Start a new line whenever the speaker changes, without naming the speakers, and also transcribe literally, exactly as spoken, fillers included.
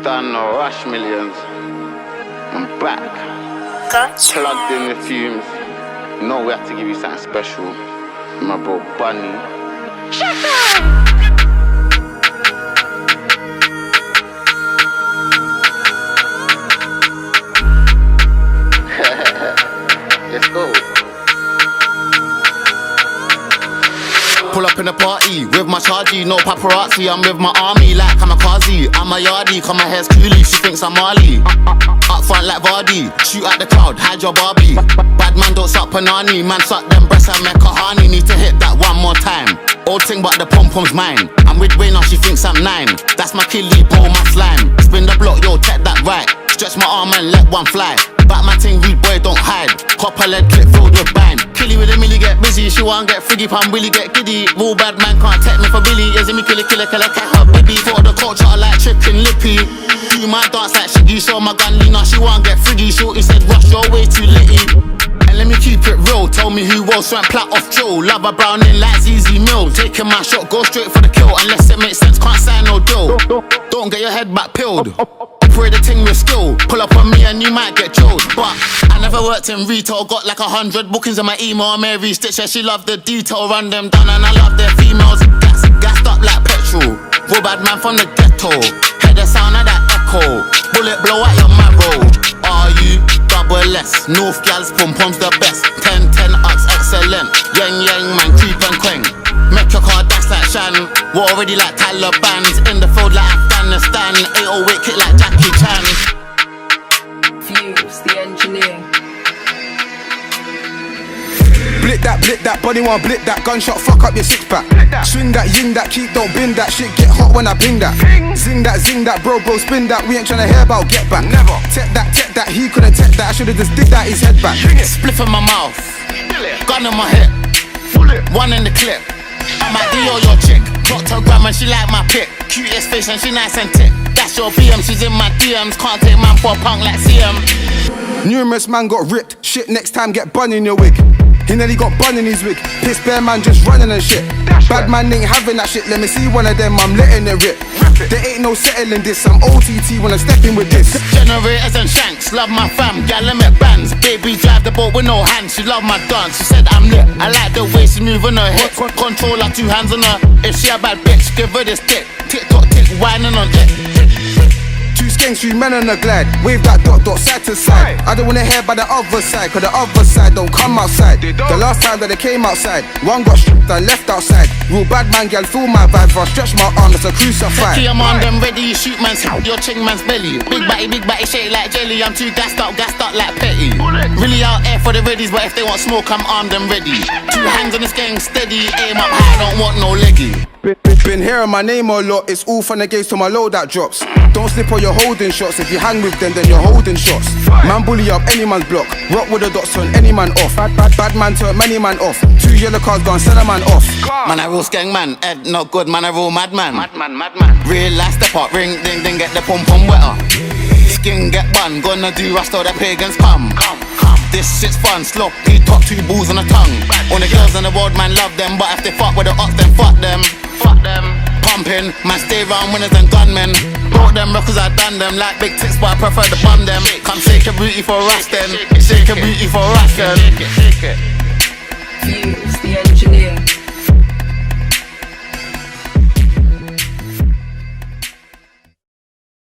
done no rush millions. I'm back.
Gotcha.
Plugged in the fumes. You know we have to give you something special. My bro Bunny.
Shut up!
Let's go.
Pull up in the party with my chargy, no paparazzi. I'm with my army like kamikaze. I'm a yardie, cause my hair's coolie. She thinks I'm Marley. Up front like Vardy, shoot at the crowd, hide your Barbie. Bad man don't suck panani, man suck them breasts and make a honey. Need to hit that one more time. Old thing but the pom-pom's mine. I'm with Wayne now, she thinks I'm nine. That's my killie, bro, my slime. Spin the block, yo, check that right. Stretch my arm and let one fly. Back my ting, rude boy, don't hide. Copper lead clip filled with bang. Killie with a millie get busy, she won't get friggy, pam willy get giddy. Real bad man can't take me for Billy. Is me killer, killer, killer, cat her baby. For the culture like chicken lippy. Do my dance like Shiggy, show my gun lean, now she won't get friggy. Shorty said, rush your way too litty. And let me keep it real, tell me who was went plat off Joe. Love a brown in like Z Z Mill. Taking my shot, go straight for the kill. Unless it makes sense, can't sign no deal. Don't get your head back peeled. Operate the ting with skill. Pull up on me and you might get chilled. But I never worked in retail. Got like a hundred bookings in my email. Mary Stitcher, she loved the detail. Run them down and I love their females. Gas, gassed up like petrol. Real bad man from the ghetto. Hear the sound of that echo. Bullet blow at your marrow. Are you double S? North gals, pom pom's the best. Ten, ten ups, excellent. Yang yang man, creep and quang. Make your car dash like Shan. We're already like Taliban's. In the field like Afghanistan. eight oh eight kick like Jackie Chan.
Fuse, the engineer.
Blit that, blit that, body one blit that. Gunshot, fuck up your six pack. Swing that, yin that, keep, don't bend that. Shit get hot when I ping that. Zing that, zing that, bro, bro, spin that. We ain't tryna hear about get back. Never. Tech that, tech that, he couldn't tech that. I should've just did that, his head back.
Spliff in my mouth. Gun in my hip. One in the clip. I'm at D O, your chick. Got her gram and she like my pick. Cutest face and she nice and tick. That's your B M, she's in my D Ms. Can't take man for a punk like C M.
Numerous man got ripped. Shit, next time get bun in your wig. He nearly got bun in his wig. Piss bear man just running and shit. Bad man ain't having that shit. Let me see one of them, I'm letting it rip. There ain't no settling this. I'm O T T when I'm stepping with this.
Generators and shanks, love my fam, gal I make bands. Baby drive the boat with no hands, she love my dance. She said I'm lit, I like the way she moving her hips. Control her two hands on her. If she a bad bitch, give her this tick. Tick tock tick, whining on it.
Two skanks, three men on a glide. Wave that dot dot side to side. I don't wanna hear by the other side, cause the other side don't come outside. The last time that they came outside, one got stripped and left outside. Real bad man, gal, feel my vibe. If I stretch my arm, it's a crucified.
Key, I'm on them ready, you shoot man's your ching man's belly. Big batty, big batty, shake like jelly. I'm too gassed up, gassed up like petty. Really out there for the readies, but if they want smoke, I'm armed and ready. Two hands on this gang, steady, aim up high, don't want no leggy.
Been hearing my name a lot, it's all fun and games till my load that drops. Don't slip on your holding shots, if you hang with them then you're holding shots. Man bully up any man's block, rock with the dots turn any man off. Bad, bad, bad man turn many man off, two yellow cards gone send a man off.
Man a real skeng man, head not good, man a real madman. Madman, madman. Real life step up, ring ding ding get the pom pom wetter. Skin get bun, gonna do rust all the pagans come. Come, come. This shit's fun, sloppy, top two balls on the tongue. All the girls in the world, man, love them, but if they fuck with the ox, then fuck them. Fuck them. Pumping, man, stay round winners and gunmen. Brought them records, I done them like big tits, but I prefer to bum them. Come shake your booty for us then, shake your booty for us then.
Fuse.